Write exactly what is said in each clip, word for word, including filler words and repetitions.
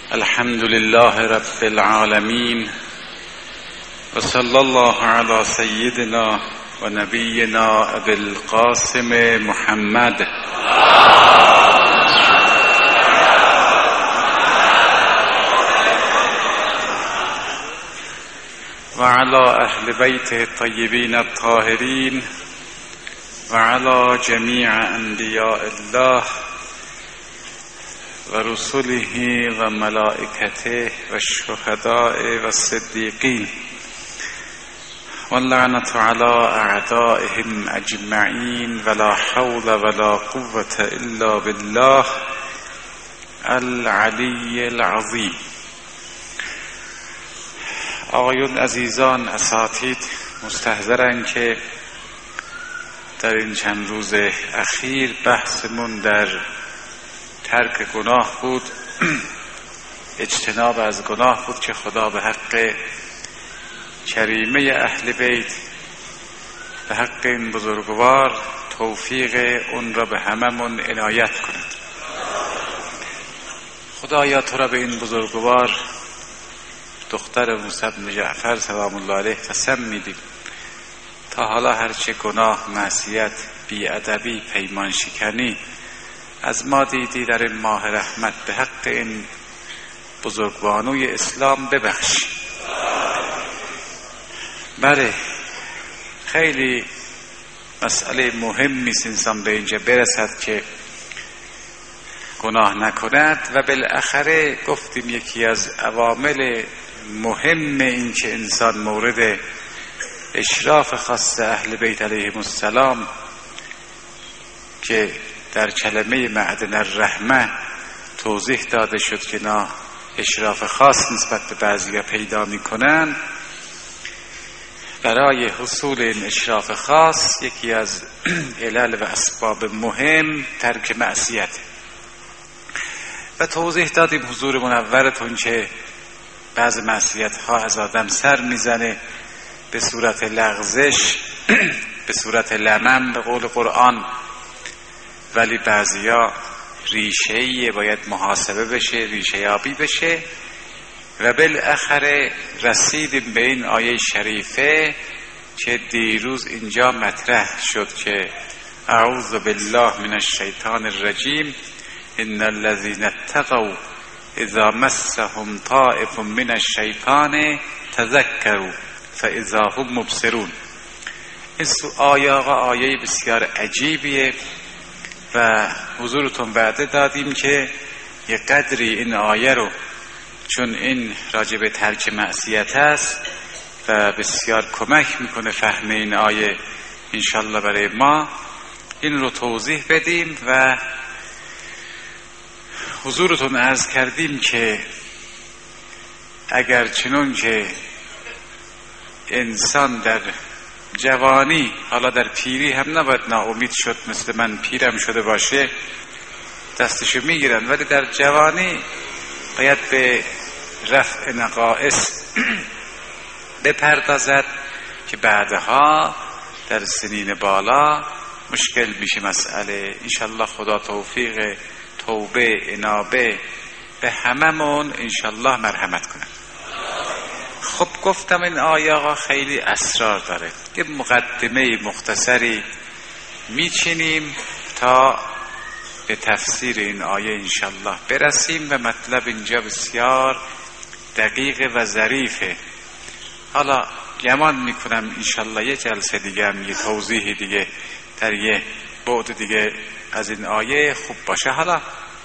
الحمد لله رب العالمين و صلی الله علی سیدنا و نبینا ابی القاسم محمد و علی اهل بیت الطیبین الطاهرین و علی جمیع انبیاء الله و رسله و ملائکته و شهداء و صدیقین و اللعنة علی اعدائهم اجمعین ولا حول ولا قوة الا بالله العلی العظیم. آقایون عزیزان، اساتید مستحضرن که در این چند روز اخیر بحثمون در ترک گناه بود، اجتناب از گناه بود که خدا به حق کریمه اهل بیت، به حق این بزرگوار توفیق اون را به هممون عنایت کند. خدایا تو را به این بزرگوار دختر موسی بن جعفر سلام الله علیه قسم میدیم تا حالا هرچه گناه، معصیت، بی‌ادبی، پیمان شکنی از ما دیدی در این ماه رحمت، به حق این بزرگبانوی اسلام ببخشی. بله، خیلی مسئله مهمی است انسان به اینجا برسد که گناه نکند و بالاخره گفتیم یکی از عوامل مهم این که انسان مورد اشراف خاص اهل بیت علیهم السلام که در کلمه معدن الرحمه توضیح داده شد که نا اشراف خاص نسبت به بعضی پیدا می کنند، برای حصول این اشراف خاص یکی از علل و اسباب مهم ترک معصیت و توضیح دادیم حضور منورتون که بعض معصیت ها از آدم سر میزنه به صورت لغزش، به صورت لمم به قول قرآن، ولی بعضیا ریشه‌ای باید محاسبه بشه، ریشه یابی بشه و بالاخره رسیدیم به این آیه شریفه که دیروز اینجا مطرح شد که اعوذ بالله من الشیطان الرجیم ان الذين اتقوا اذا مسهم طائف من الشیطان تذکروا فاذا هم مبصرون. این آیه آیه بسیار عجیبیه و حضورتون وعده دادیم که یک قدری این آیه رو، چون این راجب ترک معصیت است و بسیار کمک میکنه فهم این آیه انشالله برای ما، این رو توضیح بدیم و حضورتون عرض کردیم که اگر چنون که انسان در جوانی، حالا در پیری هم نباید ناامید شد، مثل من پیرم شده باشه دستشو میگیرن، ولی در جوانی باید به رفع نقائص بپردازد که بعدها در سنین بالا مشکل میشه مسئله. انشالله خدا توفیق توبه، انابه به هممون انشالله مرحمت کنه. خب گفتم این آیه آقا خیلی اسرار داره، یه مقدمه مختصری میچینیم تا به تفسیر این آیه انشالله برسیم و مطلب اینجا بسیار دقیق و ظریفه. حالا گمان میکنم انشالله یه جلسه دیگه هم یه توضیح دیگه در یه بعد دیگه از این آیه خوب باشه. حالا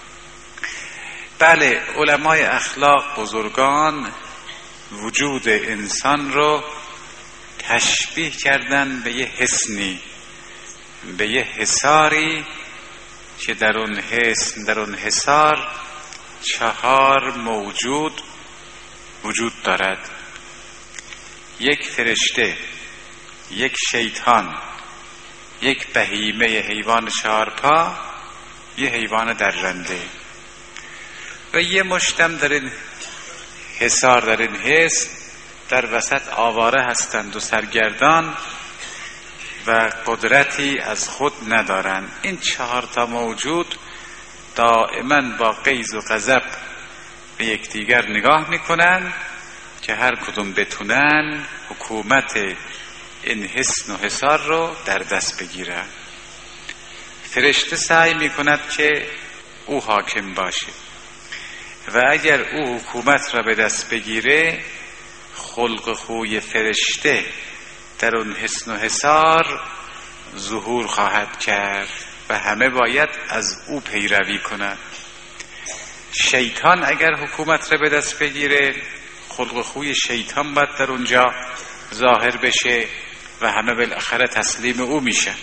بله، علمای اخلاق بزرگان وجود انسان رو تشبیه کردن به یه حصنی، به یه حصاری که در اون حصن، در اون حصار چهار موجود وجود دارد: یک فرشته، یک شیطان، یک بهیمه حیوان چهارپا، یه حیوان درنده و یه مشتم در این حصار، در این حصن در وسط آواره هستند و سرگردان و قدرتی از خود ندارند. این چهار تا موجود دائما با غیظ و غضب به یکدیگر نگاه میکنن که هر کدوم بتونن حکومت این حصن و حصار رو در دست بگیرن. فرشته سعی میکند که او حاکم باشه و اگر او حکومت را به دست بگیره خلق خوی فرشته در اون حصن و حصار ظهور خواهد کرد و همه باید از او پیروی کنند. شیطان اگر حکومت را به دست بگیره خلق خوی شیطان باید در اونجا ظاهر بشه و همه بالاخره تسلیم او میشن.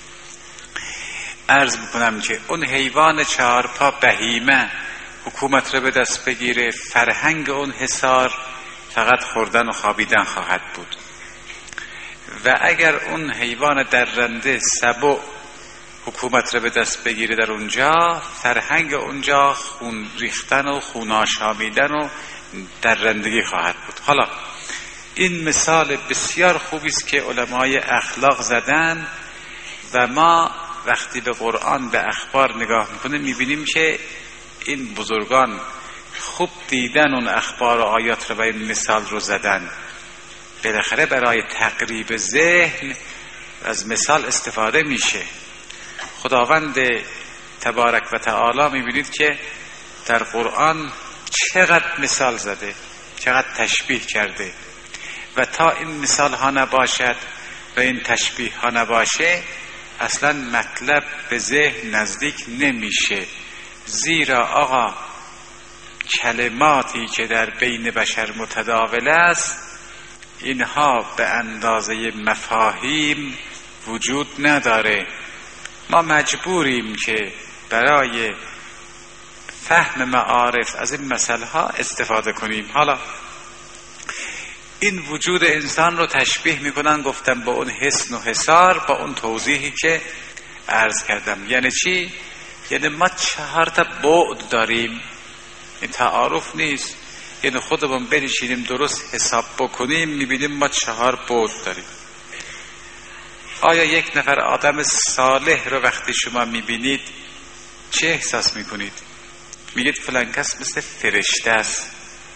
عرض میکنم که اون حیوان چهارپا بهیمه حکومت را به دست بگیره فرهنگ اون حصار فقط خوردن و خوابیدن خواهد بود و اگر اون حیوان درنده سبع حکومت را به دست بگیره در اونجا فرهنگ اونجا خون ریختن و خون آشامیدن و درندگی خواهد بود. حالا این مثال بسیار خوبی است که علمای اخلاق زدن و ما وقتی به قرآن به اخبار نگاه میکنیم میبینیم که این بزرگان خوب دیدن اون اخبار و آیات رو و این مثال رو زدن. بالاخره برای تقریب ذهن از مثال استفاده میشه. خداوند تبارک و تعالی میبینید که در قرآن چقدر مثال زده، چقدر تشبیه کرده و تا این مثال ها نباشد و این تشبیه ها نباشه اصلا مطلب به ذهن نزدیک نمیشه. زیرا آقا کلماتی که در بین بشر متداول است اینها به اندازه مفاهیم وجود نداره. ما مجبوریم که برای فهم معارف از این مسئله ها استفاده کنیم. حالا این وجود انسان رو تشبیه میکنن گفتم با اون حصن و حصار، با اون توضیحی که عرض کردم. یعنی چی؟ یعنی ما چهار تا بعد داریم، این تعارف نیست، یعنی خودمون بنشینیم درست حساب بکنیم میبینیم ما چهار بعد داریم. آیا یک نفر آدم صالح رو وقتی شما میبینید چه احساس میکنید؟ میگید فلان کس مثل فرشته است،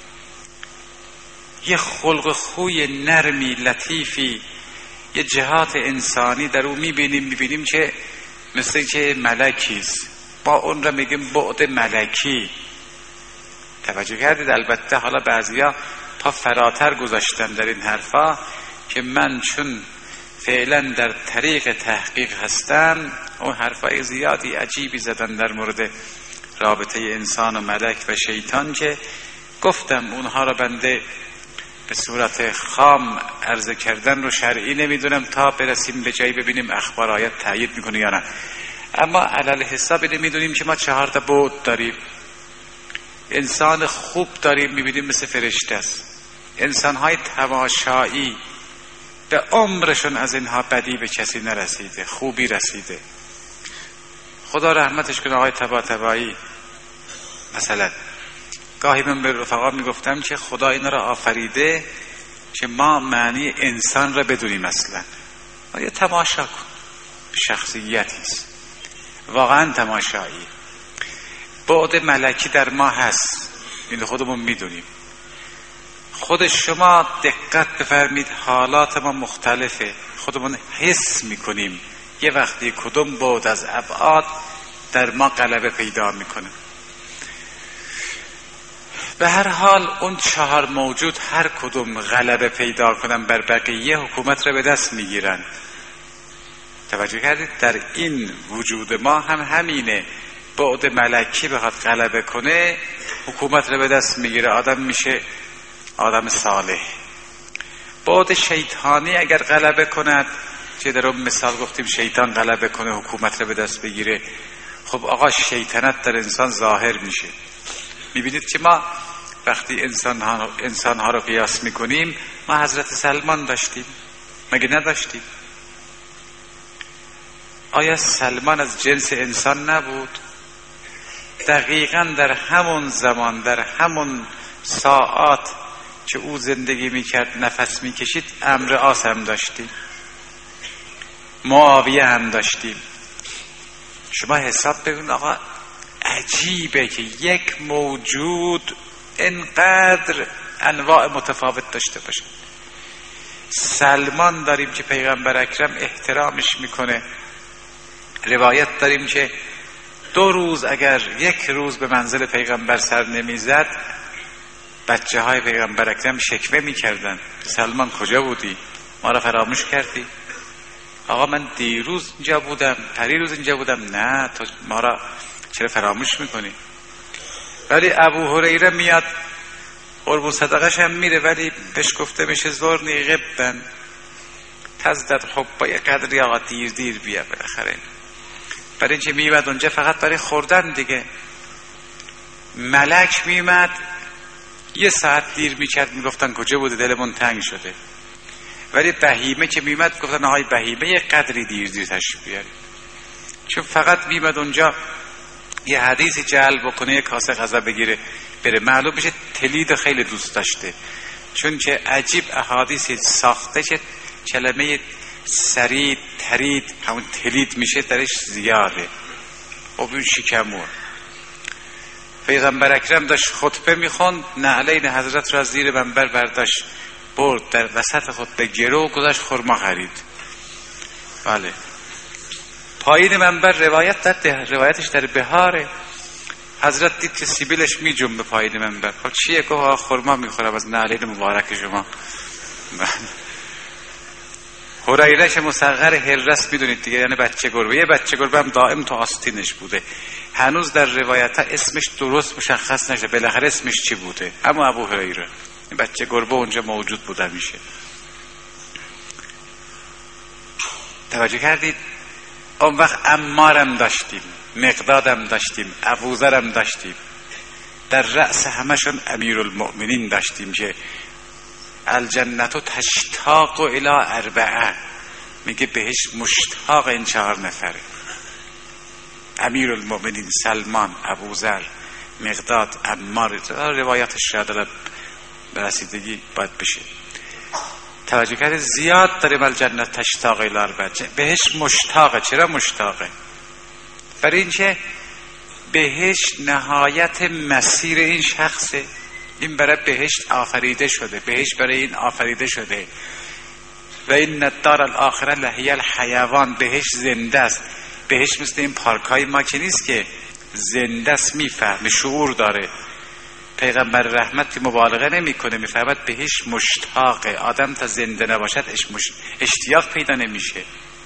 یه خلق خوی نرمی لطیفی، یه جهات انسانی در او میبینیم میبینیم که مثل که ملکیست. با اون را میگیم بعد ملکی. توجه کردید؟ البته حالا بعضیا پا فراتر گذاشتن در این حرفا که من چون فعلا در طریق تحقیق هستم اون حرفای زیادی عجیبی زدن در مورد رابطه انسان و ملک و شیطان که گفتم اونها را بنده به صورت خام عرضه کردن رو شرعی نمیدونم تا برسیم به جایی ببینیم اخبار آیات تایید میکنه یا نه. اما علل حساب نمیدونیم که ما چهار تا بعد داریم. انسان خوب داریم میبینیم مثل فرشته است. انسانهای تماشایی به عمرشون از اینها بدی به کسی نرسیده، خوبی رسیده. خدا رحمتش کنه آقای طباطبایی مثلا گاهی من به رفقا میگفتم که خدا اینا را آفریده که ما معنی انسان را بدونیم. اصلا آیا تماشا کن، شخصیتیست واقعا تماشایی. بعد ملکی در ما هست، این خودمون میدونیم. خود شما دقت بفرمید حالات ما مختلفه، خودمون حس میکنیم یه وقتی کدوم بعد از ابعاد در ما غلبه پیدا میکنه. به هر حال اون چهار موجود هر کدوم غلبه پیدا کنن بر بقیه حکومت رو به دست میگیرن. توجه کردید؟ در این وجود ما هم همینه. بعد ملکی بخواد غلبه کنه حکومت رو به دست میگیره، آدم میشه آدم صالح. بعد شیطانی اگر غلبه کند، چه در اون مثال گفتیم شیطان غلبه کنه حکومت رو به دست بگیره، خب آقا شیطنت در انسان ظاهر میشه. میبینید که ما وقتی انسان ها, انسان ها رو قیاس میکنیم ما حضرت سلمان داشتیم، مگه نداشتیم؟ آیا سلمان از جنس انسان نبود؟ دقیقاً در همون زمان در همون ساعات که او زندگی میکرد نفس میکشید عمرو عاص هم داشتیم، معاویه هم داشتیم. شما حساب ببین آقا عجیبه که یک موجود انقدر انواع متفاوت داشته باشن. سلمان داریم که پیغمبر اکرم احترامش میکنه، روایت داریم که دو روز اگر یک روز به منزل پیغمبر سر نمیزد بچه های پیغمبر اکرم شکوه میکردن سلمان کجا بودی؟ ما را فراموش کردی؟ آقا من دیروز اینجا بودم، پریروز اینجا بودم. نه تو ما را چرا فراموش میکنی؟ ولی ابو هریره میاد قربون صدقش هم میره، ولی بهش گفته میشه زورنی غبن تزدد حب با یک قدری آقا دیر دیر بیا بالاخره. برای اینکه میمد اونجا فقط برای خوردن دیگه. ملک میمد یه ساعت دیر میکرد میگفتن کجا بوده دلمون تنگ شده. ولی بهیمه که میمد گفتن آقای بهیمه یک قدری دیر دیر تشریف بیاری، چون فقط میمد اونجا یه حدیثی جلب بکنه، یه کاسه غذا بگیره بره. معلوم میشه تلید خیلی دوست داشته، چون که عجیب احادیثی ساخته که کلمه سرید ترید همون تلید میشه درش زیاده. خب اون شکمون پیغمبر اکرم داشت خطبه میخوند، نعلین حضرت را از زیر منبر برداشت برد در وسط خطبه گرو گذاشت خرما خرید. بله پایین منبر روایت در روایتش در بهاره حضرت دید که سیبیلش می جنبه پایین منبر. خب چیه؟ گفت خرما میخورم از نعلین مبارک شما. هریرهش مصغر هررس میدونید دیگه، یعنی بچه گربه. یه بچه گربه هم دائم تو آستینش بوده. هنوز در روایت ها اسمش درست مشخص نشده بالاخره اسمش چی بوده، اما ابو هریره بچه گربه اونجا موجود بوده میشه. توجه کردید؟ اون وقت عمارم داشتیم، مقدادم داشتیم، ابوذرم داشتیم، در رأس همشون امیرالمؤمنین داشتیم که الجنت تشتاق الی اربعه، میگه بهش مشتاق این چهار نفره: امیرالمؤمنین سلمان، ابوذر، مقداد، عمار. روایتش شاید به رسیدگی باید بشه. توجه کردید؟ زیاد داریم الجنت تشتاق الی اربعه، بهش مشتاقه. چرا مشتاقه؟ برای اینکه بهش نهایت مسیر این شخصه. این برای بهشت آفریده شده، بهشت برای این آفریده شده. و این الدار الاخره لهی الحیوان، بهشت زنده است. بهشت مثل این پارکای ما که نیست که زنده است، میفهمه، شعور داره. پیغمبر رحمت که مبالغه نمی کنه، میفهمد بهشت مشتاقه. آدم تا زنده نباشد اشتیاق پیدا نمیشه.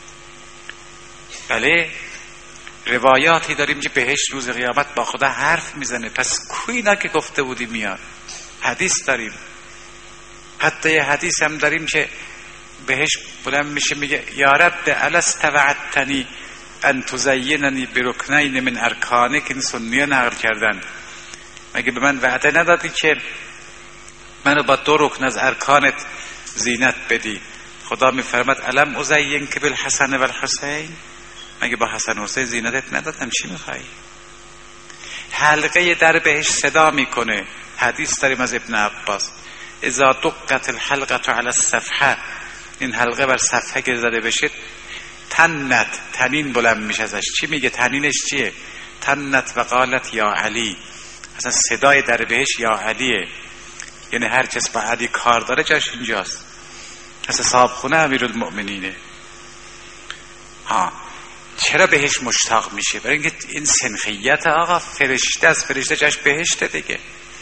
بله روایاتی داریم که بهشت روز قیامت با خدا حرف میزنه. پس کوینا که گفته بودی میاد. حدیث داریم، حتی یه حدیث هم داریم که بهشت بلند میشه میگه یا رب الست وعدتنی ان تزیننی برکنین من ارکانه، که این سنیه نقل کردن. مگه به من وعده ندادی که منو با دو رکن از ارکانت زینت بدی؟ خدا میفرماد الم ازین که بالحسن والحسین، مگه با حسن و حسین زینتت ندادم؟ چی میخوای؟ حلقه در بهش صدا میکنه. حدیث داریم از ابن عباس: اذا دقت الحلقه علی الصفحه، این حلقه بر صفحه که زده بشه تنت، تنین بلند میشه ازش. چی میگه؟ تنینش چیه؟ تنت و قالت یا علی. اصلا صدای در بهش یا علیه، یعنی هر کس با علی کار داره جاش اینجاست. اصلا صاحب خونه امیرالمؤمنینه. ها چرا بهش مشتاق میشه؟ برای اینکه این سنخیت آقا فرشته است، فرشته جاش بهشته دیگه.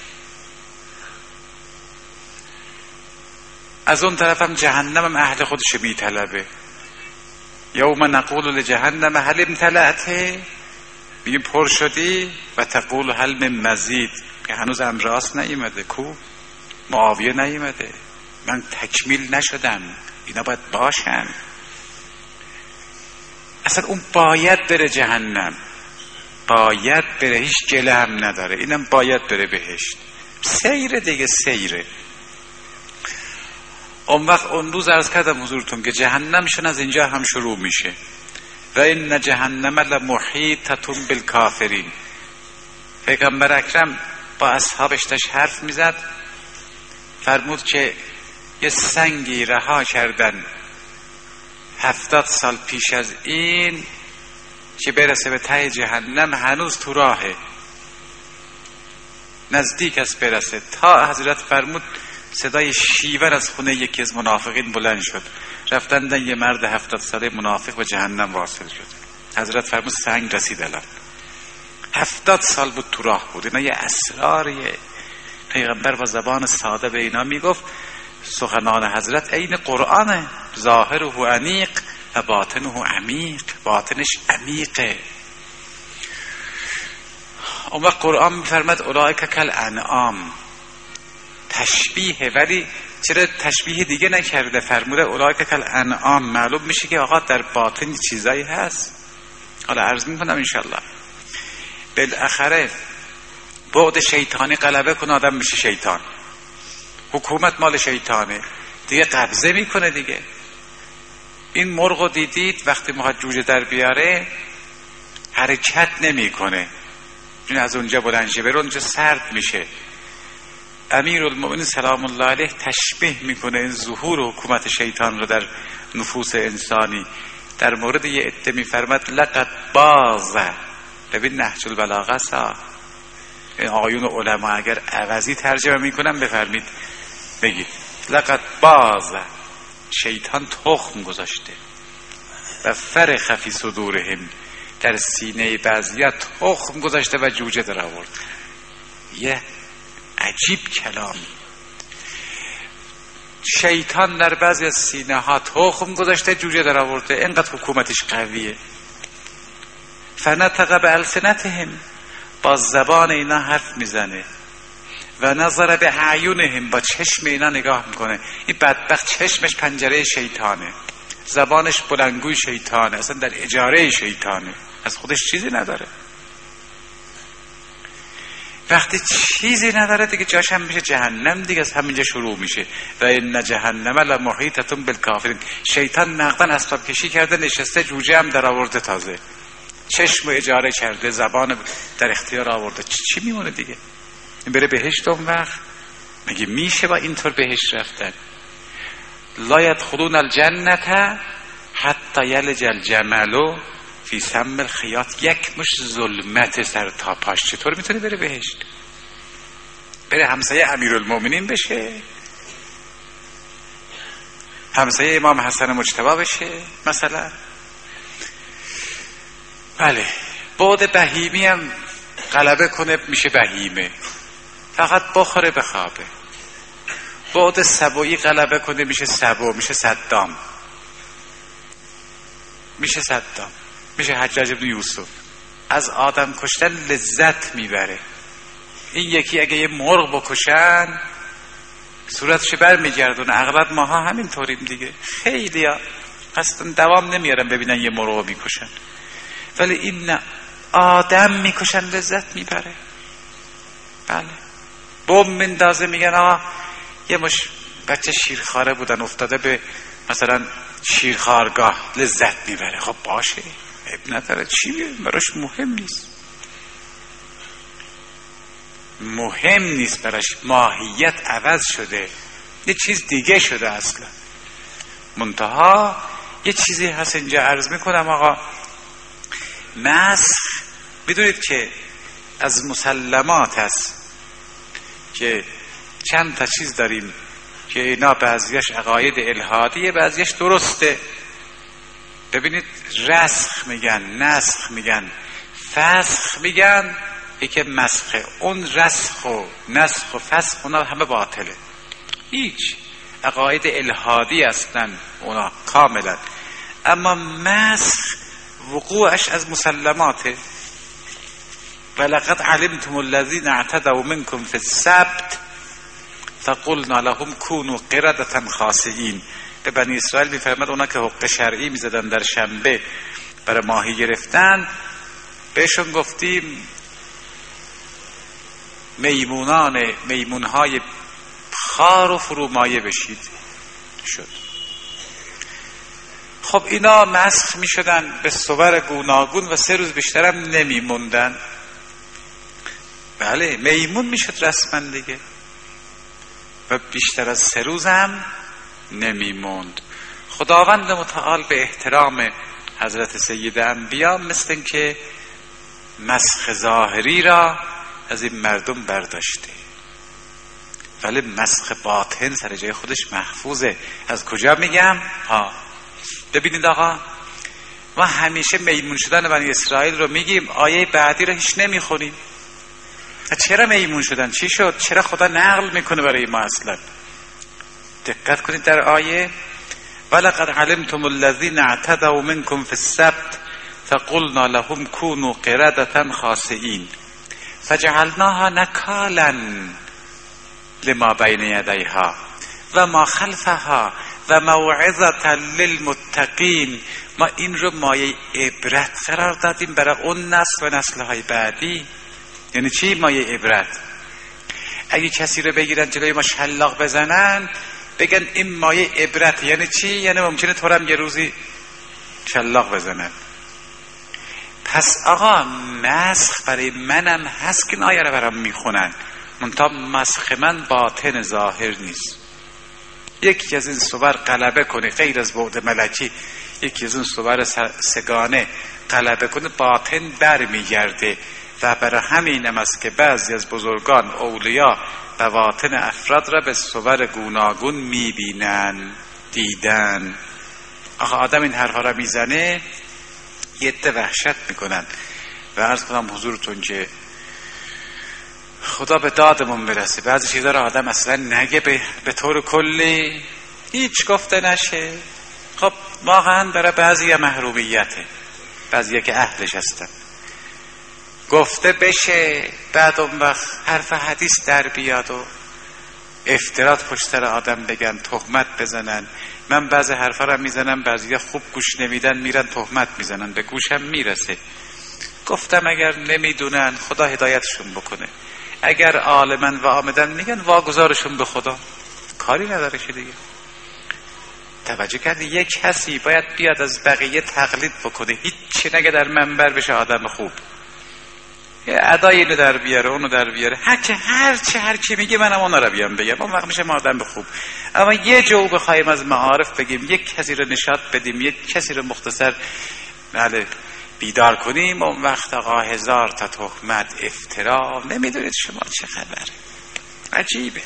از اون طرف هم جهنم هم اهل خودش میطلبه. یوم نقول لجهنم هل امتلأت، میگه پر شدی؟ و تقول هل من مزید، که هنوز امراض نیامده. کو معاویه نیامده، من تکمیل نشدم، اینا باید باشن. اصلا اون باید بره جهنم، باید بره، هیچ گله هم نداره. اینم باید بره بهشت. سیره دیگه، سیره. اون وقت اون روز عرض کردم حضورتون که جهنمشون از اینجا هم شروع میشه: و این جهنم لمحیطة بالکافرین. پیغمبر اکرم با اصحابش داشت حرف میزد، فرمود که یه سنگی رها کردن هفتاد سال پیش از این که برسه به ته جهنم، هنوز تو راهه. نزدیک است برسه، تا حضرت فرمود صدای شیون از خونه یکی از منافقین بلند شد، رفتندن یه مرد هفتاد ساله منافق به جهنم واصل شد. حضرت فرمود سنگ رسید الان. هفتاد سال بود تو راه بود. اینا یه اسراریه. پیغمبر با زبان ساده به اینا میگفت سخنان حضرت عین قرآنه، ظاهره انیق و باطنه عمیق. باطنش عمیقه. اون وقت قرآن میفرماد اولئک کالانعام، تشبیه، ولی چرا تشبیه دیگه نکرده؟ فرموده اولئک کالانعام. معلوم میشه که آقا در باطن چیزایی هست. حالا عرض میکنم انشالله. بالاخره بعد شیطانی غلبه کنه آدم میشه شیطان. حکومت مال شیطانه دیگه، قبضه میکنه دیگه. این مرغو دیدید وقتی میخواد جوجه در بیاره حرکت نمیکنه، این از اونجا بلند شه بره اونجا سرد میشه. امیرالمومنین سلام الله علیه تشبیه میکنه این ظهور حکومت شیطان رو در نفوس انسانی. در مورد یه عده میفرماد لقد باز. ببین نهج البلاغه سا این آقایون علما اگر عوضی ترجمه میکنن بفرمید بگید لقد باز، شیطان تخم گذاشته. و فرخ فی صدورهم، در سینه بعضیا تخم گذاشته و جوجه در آورد. یه عجیب کلامی. شیطان در بعضی از سینه ها تخم گذاشته جوجه در آورده. اینقدر حکومتش قویه. فنطق بالسنتهم، با زبان اینا حرف میزنه. و نظر به اعینهم، با چشم اینا نگاه میکنه. این بدبخت چشمش پنجره شیطانه، زبانش بلنگوی شیطانه، اصلا در اجاره شیطانه، از خودش چیزی نداره. وقتی چیزی نداره دیگه جاش هم میشه جهنم دیگه، از همینجا شروع میشه. و ان جهنم لمحیطة بالکافرین. شیطان نقدن اسباب کشی کرده نشسته، جوجه هم در آورده، تازه چشم اجاره کرده، زبان در اختیار آورده. چی, چی میمونه دیگه؟ این بره بهشت اون وقت؟ مگه میشه با اینطور بهشت رفتن؟ لا يدخلون الجنة حتی یلج الجمل فی سم الخیاط. یک مش ظلمت سر تا پاش. چطور میتونه بره بهشت؟ بره همسایه امیرالمومنین بشه، همسایه امام حسن مجتبی بشه مثلا. بله، بعد بهیمی هم غلبه کنه میشه بهیمه، فقط بخوره بخوابه. بعد سبویی غلبه کنه میشه سبو، میشه صدام، میشه صدام، میشه حجاج ابن یوسف. از آدم کشتن لذت میبره. این یکی اگه یه مرغ بکشن صورتش بر میگردونه. اغلب ماها همین طوریم دیگه. خیلی ها اصلا دوام نمیارن ببینن یه مرغ میکشن، ولی این نه، آدم میکشن لذت میبره. بله، بوم مندازه میگن آه یه مش بچه شیرخواره بودن افتاده به مثلا شیرخوارگاه، لذت میبره. خب باشه، اب نداره، چی بیه؟ براش مهم نیست، مهم نیست براش. ماهیت عوض شده، یه چیز دیگه شده اصلا. منتها یه چیزی هست اینجا عرض میکنم آقا. مسخ بدونید که از مسلمات هست که چند تا چیز داریم که اینا بعضیش عقاید الهادیه، بعضیش درسته. ببینید، رسخ میگن، نسخ میگن، فسخ میگن، یکی مسخه. اون رسخ و نسخ و فسخ اونا همه باطله، هیچ عقاید الهادی هستن اونا کاملا. اما مسخ وقوعش از مسلماته. ولقد علمتم الذين اعتدوا منكم في السبت فقلنا لهم كونوا قردة خاسئين. به بنی اسرائیل میفرماد اونا که حق شرعی میزدن در شنبه برای ماهی گرفتن، بهشون گفتیم میمونان میمونهای خار و فرومایه بشید. شد. خب اینا مسخ می شدن به صور گوناگون و سه روز بیشترم نمی موندن. بله، میمون می شد رسما دیگه، و بیشتر از سه روز هم نمی موند. خداوند متعال به احترام حضرت سید انبیا مثل این که مسخ ظاهری را از این مردم برداشته، ولی مسخ باطن سر جای خودش محفوظه. از کجا میگم؟ ها ببینید آقا، ما همیشه میمون شدن بنی اسرائیل رو میگیم، آیه بعدی رو هیچ نمیخونیم. چرا میمون شدن؟ چی شد؟ چرا خدا نقل میکنه برای ما اصلا؟ دقت کنید در آیه ولقد علمتم الذين اعتدوا منكم في السبت فقلنا لهم كونوا قردة خاسئين فجعلناها نكالا لما بين يديها و ما خلفها و موعظة للمتقین. ما این رو مایه عبرت قرار دادیم برای اون نسل و نسل‌های بعدی. یعنی چی مایه عبرت؟ اگه کسی رو بگیرن جلوی ما شلاق بزنن بگن این مایه عبرت. یعنی چی؟ یعنی ممکنه تو هم یه روزی شلاق بزنن. پس آقا مسخ برای منم هست که آیه رو برام میخونن، منتها مسخ من باطن ظاهر نیست. یکی از این صور غلبه کنه غیر از بعد ملکی، یکی از این صور سگانه غلبه کنه، باطن بر میگرده. و برای همینم است که بعضی از بزرگان اولیا بواطن افراد را به صور گوناگون میبینن، دیدن. آخه آدم این حرفا را میزنه یه عده وحشت میکنن. و عرض کنم حضورتون که خدا به دادمون برسه، بعضی چیزا را آدم اصلا نگه، به, به طور کلی هیچ گفته نشه. خب واقعا برای بعضی محرومیته، بعضی که اهلش هستن گفته بشه، بعد اون وقت حرف حدیث در بیاد و افترات پشت سر آدم بگن، تهمت بزنن. من بعضی حرفا رو میزنم، بعضیا خوب گوش نمیدن میرن تهمت میزنن، به گوشم میرسه. گفتم اگر نمیدونن خدا هدایتشون بکنه، اگر عالمن و آمدن میگن واگذارشون به خدا، کاری نداره که دیگه. توجه کردی؟ یک کسی باید بیاد از بقیه تقلید بکنه، هیچی نگه در منبر بشه آدم خوب، یه ادای اینو در بیاره اونو در بیاره، هر که هر چه هر کی میگه منم اونا رو بیام بگم، اون وقت میشه ما آدم خوب. اما یه جو بخوایم از معارف بگیم، یک کسی رو نشاط بدیم، یک کسی رو مختصر بله بیدار کنیم، اون وقت آقا هزار تا تهمت، افترا، نمیدونید شما چه خبره. عجیبه.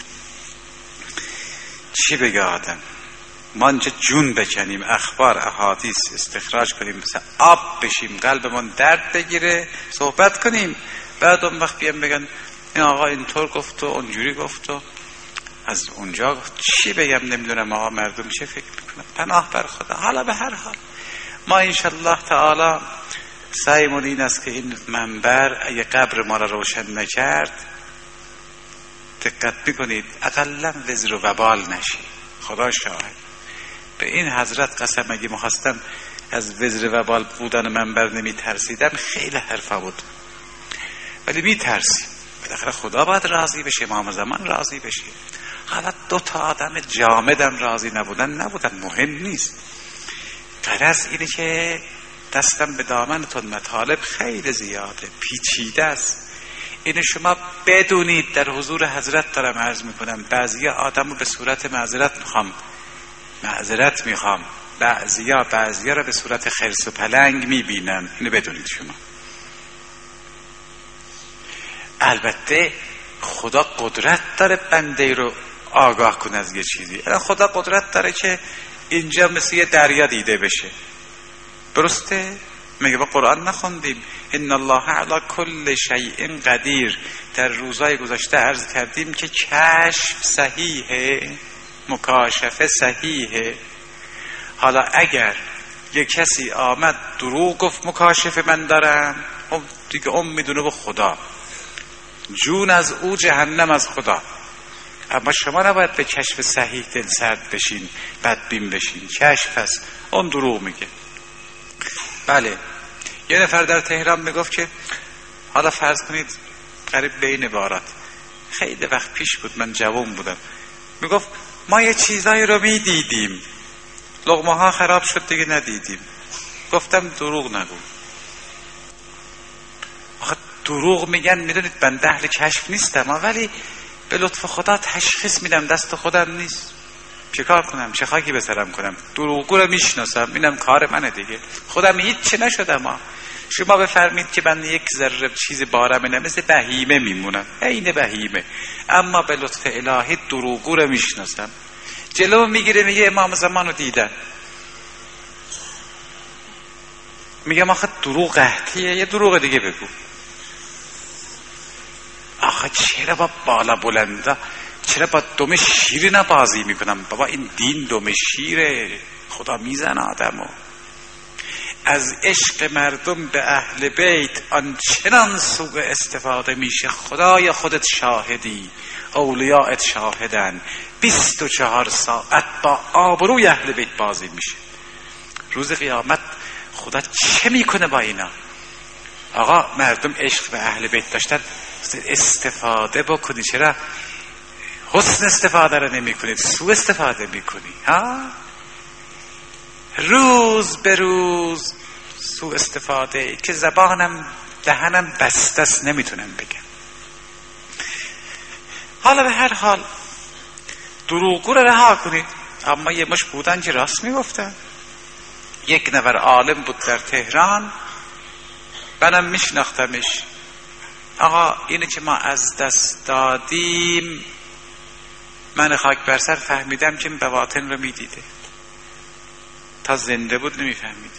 چی بگه آدم؟ ما اینجا جون بکنیم، اخبار احادیث استخراج کنیم، مثلا آب بشیم، قلبمون درد بگیره، صحبت کنیم، بعد اون وقت بیام بگن این آقا اینطور گفت و اونجوری گفت و از اونجا گفت. چی بگم؟ نمیدونم آقا مردم چه فکر میکنن. پناه بر خدا. حالا به هر حال ما انشالله تعالی سعیمون این است که این منبر اگه قبر ما را روشن نکرد، دقت میکنید اقلا وزر و وبال نشی. خدا شاهد به این حضرت قسم، اگه میخواستم از وزر و وبال بودن منبر نمی ترسیدم خیلی حرفا بود، ولی می ترسیم. بالاخره خدا باید راضی بشه، امام زمان راضی بشه. حالا دو تا آدم جامدم راضی نبودن نبودن مهم نیست. غرض اینه که دستم به دامنتون، مطالب خیلی زیاده، پیچیده است. اینو شما بدونید، در حضور حضرت دارم عرض میکنم. بعضی آدم رو به صورت معذرت میخوام معذرت میخوام بعضیا بعضیا رو به صورت خرس و پلنگ میبینن، اینو بدونید شما. البته خدا قدرت داره بنده رو آگاه کنه از یه چیزی. خدا قدرت داره که اینجا مثل یه دریا دیده بشه، درسته؟ میگه با قرآن نخوندیم ان الله علی کل شیء قدیر؟ در روزهای گذشته عرض کردیم که کشف صحیحه، مکاشفه صحیحه. حالا اگر یک کسی آمد دروغ گفت مکاشفه من دارم، اون دیگه اون میدونه به خدا، جون از او جهنم از خدا. اما شما نباید به کشف صحیح دل سرد بشین، بدبین بشین. کشف هست، اون دروغ میگه. بله یه نفر در تهران میگفت که حالا فرض کنید قریب بین بارات، خیلی وقت پیش بود، من جوان بودم، میگفت ما یه چیزایی رو میدیدیم، لقمه ها خراب شد دیگه ندیدیم. گفتم دروغ نگو. آخه دروغ میگن، میدونید بنده اهل کشف نیستم، ولی به لطف خدا تشخیص میدم، دست خودم نیست. چه کار کنم؟ چه خاکی به سرم کنم؟ دروغگو رو میشناسم، اینم کار منه دیگه. خودم هیچ چی نشدم. ما شما بفرمید که من یک ذره چیز بارم نه، مثل بهیمه میمونم، عین بهیمه، اما به لطف الهی دروغگو رو میشناسم. جلو میگیره میگه امام زمان رو دیدن، میگم آخه دروغ قحطیه، یه دروغ دیگه بگو. آخه چرا با بالا بلنده، چرا با دم شیری نبازی میکنم؟ بابا این دین دم شیره، خدا میزن آدمو. از عشق مردم به اهل بیت آنچنان سوء استفاده میشه، خدای خودت شاهدی، اولیاءت شاهدن، بیست و چهار ساعت با آبروی اهل بیت بازی میشه. روز قیامت خدا چه میکنه با اینا؟ آقا مردم عشق به اهل بیت داشتن، استفاده بکنی، چرا حسن استفاده رو نمی کنید، سوء استفاده می کنی؟ ها؟ روز به روز سوء استفاده که زبانم دهنم بسته است نمیتونم بگم. حالا به هر حال دروغگو رو رها کنید. اما یه مش بودن که راست میگفتن. یک نفر عالم بود در تهران، منم میشناختمش. آقا اینه که ما از دست دادیم، من خاک بر سر فهمیدم که این بواطن رو میدیده، تا زنده بود نمیفهمیدیم.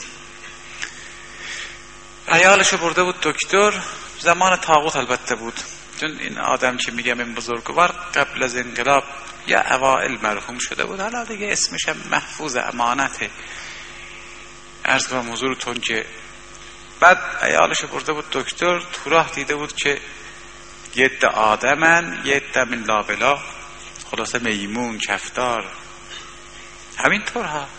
عیالشو برده بود دکتر، زمان طاغوت البته بود، چون این آدم که میگم این بزرگوار قبل از انقلاب یا اوائل مرحوم شده بود، حالا دیگه اسمش هم محفوظ امانته. عرض کنم حضورتون که بعد عیالشو برده بود دکتر، تو راه دیده بود که یه عده آدمن، یه عده من لابلا، خلاصه میمون کفتار همینطور ها.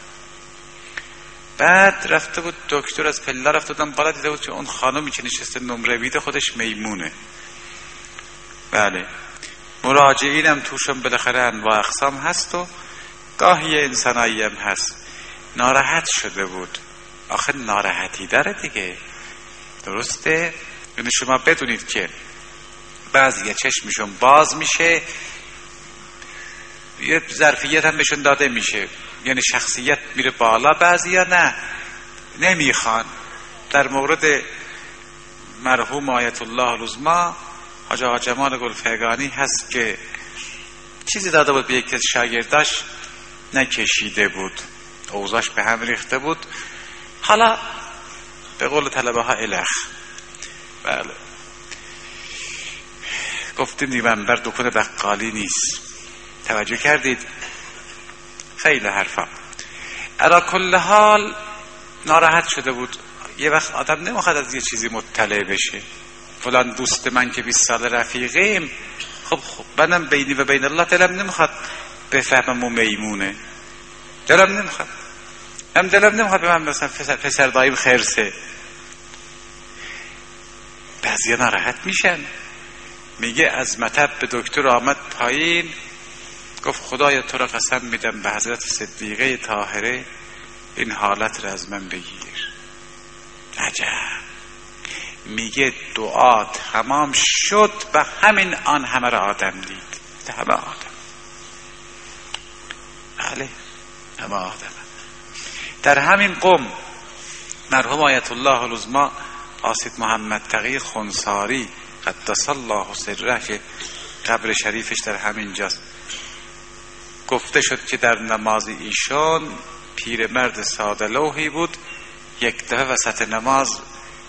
بعد رفته بود دکتر، از پله رفته بودن بالا، دیده بود که اون خانمی که نشسته نمره میده خودش میمونه. بله، مراجعین هم توشون بالاخره انواع اقسام هست و گاهی انسانایی هم هست. ناراحت شده بود. آخه ناراحتی داره دیگه، درسته؟ یعنی شما بدونید که بعضی چشمشون باز میشه، یه ظرفیت هم بهشون داده میشه، یعنی شخصیت میره بالا، بعضی یا نه نمیخوان. در مورد مرحوم آیت الله العظما حاج آقا جمال گلفگانی هست که چیزی داده بود به یک از شاگرداش، نکشیده بود، اوضاعش به هم ریخته بود. حالا به قول طلبه ها الخ، بله گفتیم دیگه منبر دکون بقالی نیست، توجه کردید؟ خیلی حرفا. علا کل حال ناراحت شده بود. یه وقت آدم نمیخواد از یه چیزی مطلع بشه. فلان دوست من که بیست سال رفیقیم، خب خب منم بینی و بین الله دلم نمیخواد بفهمم و میمونه، دلم نمیخواد، هم دلم نمیخواد به من مثلا پسر داییم خرسه. بعضی ناراحت میشن. میگه از مطب به دکتر آمد پایین، گفت خدایا تو را قسم میدم به حضرت صدیقه طاهره این حالت را از من بگیر. عجب. میگه دعا تمام شد و همین آن همه را آدم دید، همه آدم، بله همه آدم. در همین قم مرحوم آیت الله العظما آسید محمد تقی خنساری قدس الله سره که قبر شریفش در همین جاست، گفته شد که در نماز ایشان پیرمرد ساده لوحی بود، یک دفعه وسط نماز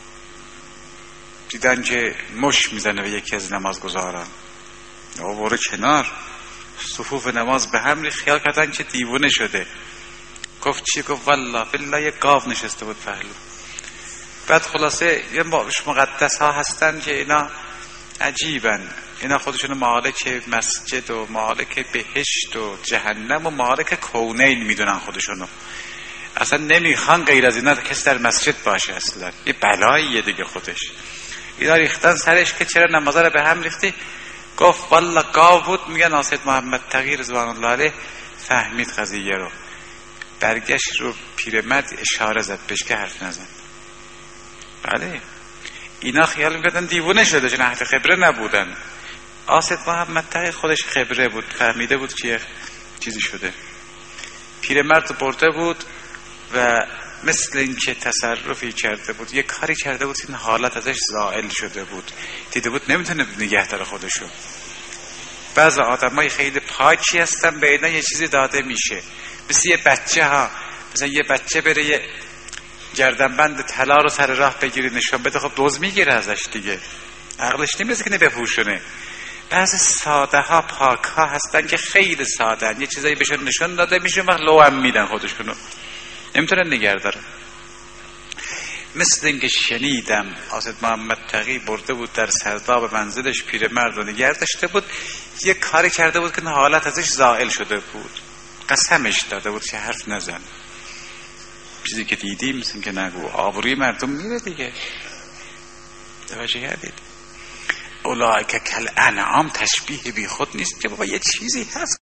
دیدن که مش میزنه به یکی از نمازگزاران، آوره کنار، صفوف نماز به هم ریخت، خیال کردن که دیوونه شده. گفت چی؟ گفت والله بالله یک گاو نشسته بود پهلو. بعد خلاصه یه مقدس ها هستن که اینا عجیبن، اینا خودشون مالک مسجد و مالک بهشت و جهنم و مالک کونین میدونن خودشونو، اصلا نمیخوان غیر از اینا کسی در مسجد باشه. اصلا یه بلاییه دیگه خودش. اینا ریختن سرش که چرا نمازه رو به هم ریختی؟ گفت والله گاو بود. میگن آسید محمد تقی رضوان الله علیه فهمید قضیه رو، برگشت رو پیرمرد اشاره زد بهش که حرف نزن. بله اینا خیال میکردن دیوونه شده چون اهل خبره نبودن. آسد محمد تقی خودش خبره بود، فهمیده بود که چیزی شده. پیرمرد برده بود و مثل اینکه تصرفی کرده بود، یه کاری کرده بود این حالت ازش زائل شده بود، دیده بود نمیتونه نگه داره خودشو. بعض آدمای خیلی پاکی هستن، به اینا یه چیزی داده میشه، مثل یه بچه ها، مثلا یه بچه بره یه گردنبند طلا رو سر راه بگیری نشون بده، خب دوز میگیره ازش دیگه، عقلش نمیرسه که بپوشونه. بعضی ساده ها پاک ها هستن که خیلی ساده هن. یه چیزایی بهشون نشون داده میشه وقت لو هم میدن خودشونو، نمیتونن نگه دارن. مثل اینکه شنیدم حضرت محمد تقی برده بود در سرداب منزلش پیرمرد رو نگه داشته بود، یه کاری کرده بود که حالت ازش زائل شده بود، قسمش داده بود که حرف نزن. چیزی که دیدیم مثل اینکه نگو، آبروی مردم میره دیگه. توجه کردید؟ اولئک کالانعام تشبیه بی خود نیست که بابا یه چیزی هست